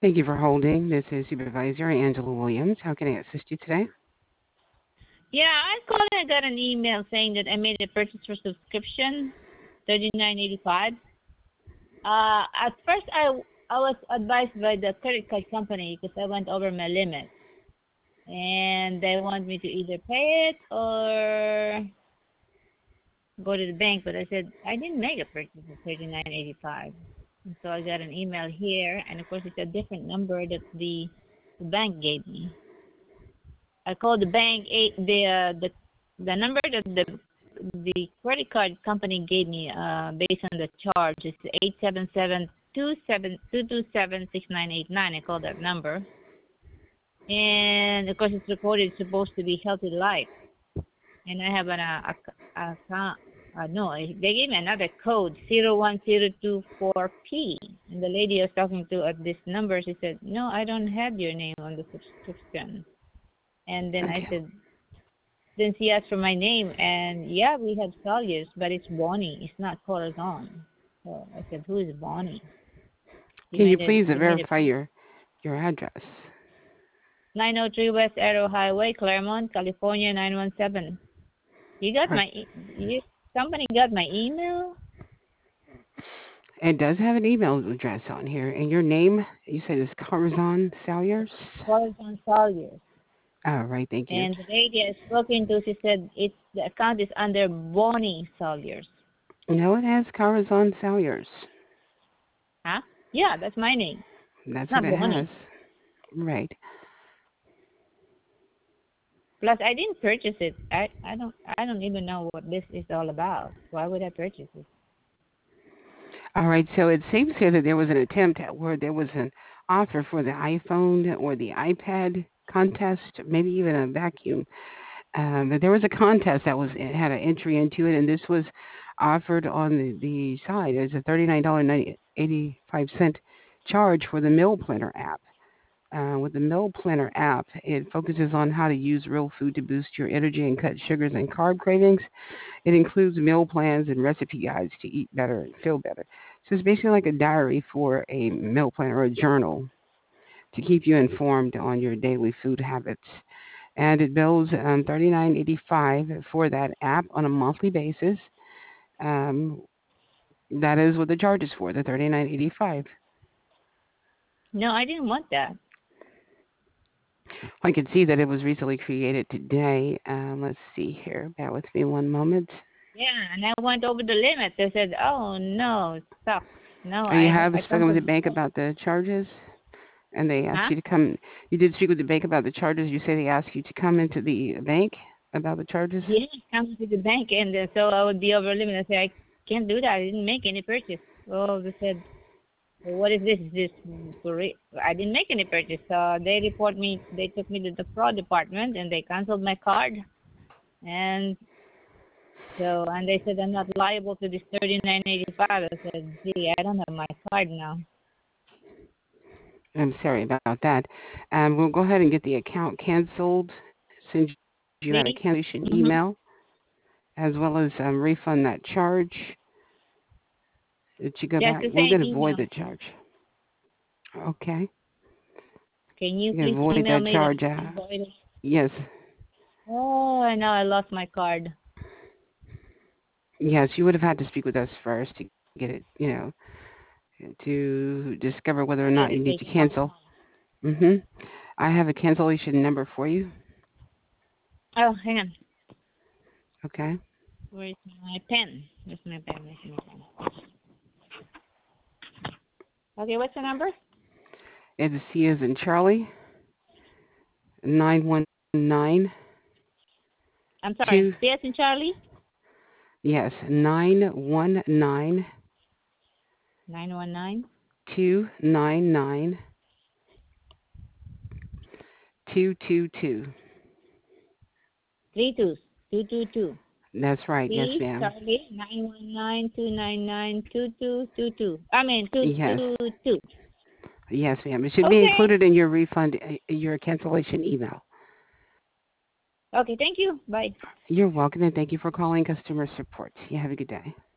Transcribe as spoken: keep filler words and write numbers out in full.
Thank you for holding. This is Supervisor Angela Williams. How can I assist you today? Yeah, I called and I got an email saying that I made a purchase for subscription, thirty nine eighty five. Uh, at first I I was advised by the credit card company because I went over my limit, and they want me to either pay it or go to the bank. But I said I didn't make a purchase of thirty nine eighty five, and so I got an email here, and of course it's a different number that the the bank gave me. I called the bank. Eight, the uh, the the number that the the credit card company gave me uh, based on the charge is eight seven seven two seven two two seven six nine eight nine. I called that number, and of course it's recorded. It's supposed to be Healthy Life, and I have an uh, a, a, uh, no, they gave me another code zero one zero two four P. And the lady I was talking to at this number, she said, "No, I don't have your name on the subscription." And then I Okay. said, then she asked for my name, and yeah, we have Salyers, but it's Bonnie. It's not Corazon. So I said, who is Bonnie? She Can you made a please she made a verify your your address? nine oh three West Arrow Highway, Claremont, California nine one seven. You got All right. my e- you company got my email? It does have an email address on here, and your name, you said is Corazon Salyers? Corazon Salyers. All right, thank you. And the lady I spoken to, she said it's the account is under Bonnie Salyers. No, it has Corazon Salyers. Huh? Yeah, that's my name. That's what Not it has. Bonnie. Right. Plus, I didn't purchase it. I, I don't I don't even know what this is all about. Why would I purchase it? All right, so it seems here that there was an attempt at where there was an offer for the iPhone or the iPad contest, maybe even a vacuum. Um, but there was a contest that was it had an entry into it, and this was offered on the, the side as a thirty-nine dollars and eighty-five cent charge for the Meal Planner app. Uh, with the Meal Planner app, it focuses on how to use real food to boost your energy and cut sugars and carb cravings. It includes meal plans and recipe guides to eat better and feel better. So it's basically like a diary for a meal plan or a journal to keep you informed on your daily food habits. And it bills um, thirty-nine eighty-five for that app on a monthly basis. Um, that is what the charge is for, the thirty-nine eighty-five. No, I didn't want that. I can see that it was recently created today. Um, let's see here. Bear with me one moment. Yeah, and I went over the limit. They said, "Oh no, it sucks." No, Oh, you I have I spoken with canceled. the bank about the charges, and they asked Huh? you to come. You did speak with the bank about the charges. You say they asked you to come into the bank about the charges. Yeah, come to the bank, and uh, so I would be over limit. I said, I can't do that. I didn't make any purchase. So they said, well, what is this? Is this for re-? I didn't make any purchase. So they report me. They took me to the fraud department, and they canceled my card. And so, and they said I'm not liable to this thirty nine eighty five. I said, gee, I don't have my card now. I'm sorry about that. Um, we'll go ahead and get the account canceled. Send you out a Please. cancellation email, Mm-hmm. as well as um, refund that charge that you go Just back. the We're same going to void email. the charge. Okay. Can you You're going please to void email that me that charge I out. voided? Yes. Oh, I know I lost my card. Yes, you would have had to speak with us first to get it, you know, to discover whether or not Get you it need to taken off. cancel. Mm-hmm. I have a cancellation number for you. Oh, hang on. Okay. Where's my pen? Where's my pen? Where's my pen? Okay, what's the number? It's C as in Charlie, nine one nine I'm sorry. two. C as in Charlie? Yes, nine one nine nine one nine two nine nine two two two. three two two two two. That's right. Yes, C ma'am. Charlie nine one nine two nine nine two two two two. I mean two Yes. two two. Yes, ma'am. It should be Okay. included in your refund, uh, your cancellation email. Okay, thank you. Bye. You're welcome, and thank you for calling customer support. You have a good day.